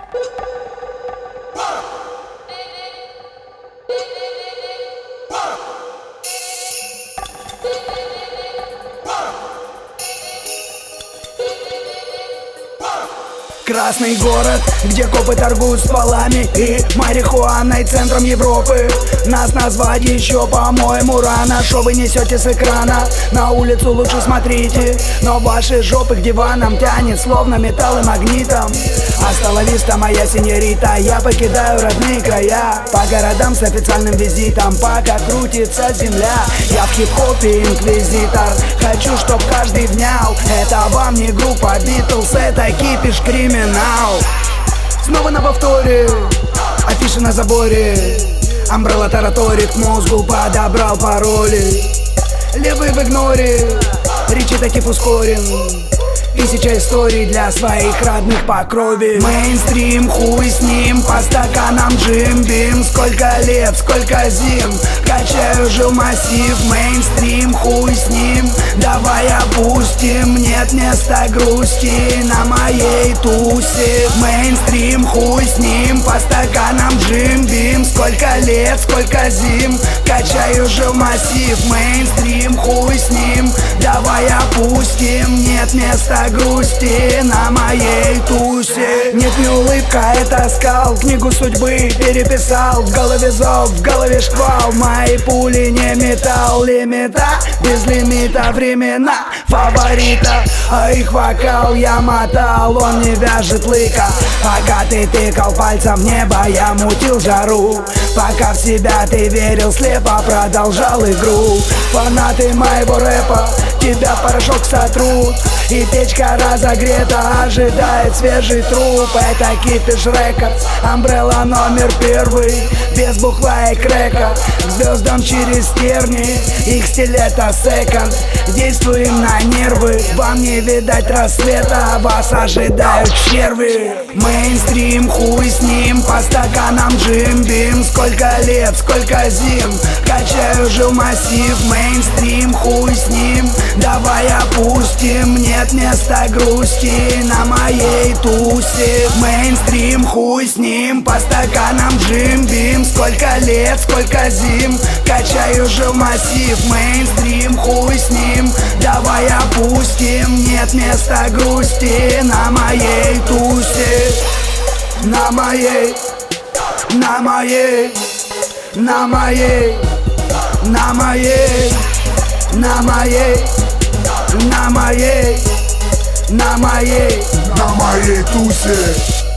Красный город, где копы торгуют стволами и марихуаной, центром Европы. Нас назвать еще, по-моему, рано. Шо вы несете с экрана? На улицу лучше смотрите, но ваши жопы к диванам тянет, словно металл и магнитом. Асталависта, моя сеньорита, я покидаю родные края. По городам с официальным визитом, пока крутится земля. Я в хип-хопе инквизитор, хочу, чтоб каждый внял. Это вам не группа Битлз, это кипиш криминал. Снова на повторе, афиши на заборе. Амбрелла тараторит, к мозгу подобрал пароли. Левый в игноре, речи таких ускорен. Тысяча историй для своих родных по крови. Мейнстрим, хуй с ним, по стаканам джим-бим. Сколько лет, сколько зим, качаю жил массив. Мейнстрим, хуй с ним, давай опустим. Нет места грусти на моей тусе. Мейнстрим, хуй с ним, по стаканам джим-бим. Сколько лет, сколько зим, качаю жил массив. Мейнстрим, хуй с ним, давай опустим. Нет места грусти на моей тусе. Нет, не улыбка, это скал. Книгу судьбы переписал. В голове зов, в голове шквал. Мои пули не металл. Лимита, без лимита времена фаворита. А их вокал я мотал, он не вяжет лыка. Пока ты тыкал пальцем в небо, я мутил жару. Пока в себя ты верил слепо, продолжал игру. Фанаты моего рэпа тебя в порошок сотрут. И печка разогрета, ожидает свежий труп. Это кипиш рекордс, Амбрелла номер первый. Без бухла и крека, к звездам через терни. Их стиль это секонд, действуем на нервы. Вам не видать рассвета, вас ожидают черви. Мейнстрим, хуй с ним, по стаканам джим-бим. Сколько лет, сколько зим, качаю жил массив. Мейнстрим, хуй с ним, давай опустим. Нет места грусти на моей тусе. Мейнстрим, хуй с ним, по стаканам джим-бим. Сколько лет, сколько зим, качаю жил массив. Мейнстрим, хуй с ним, давай опустим. Нет места грусти на моей тусе. На моей, на моей, на моей, на моей, на моей, на моей, на моей, на моей тусе.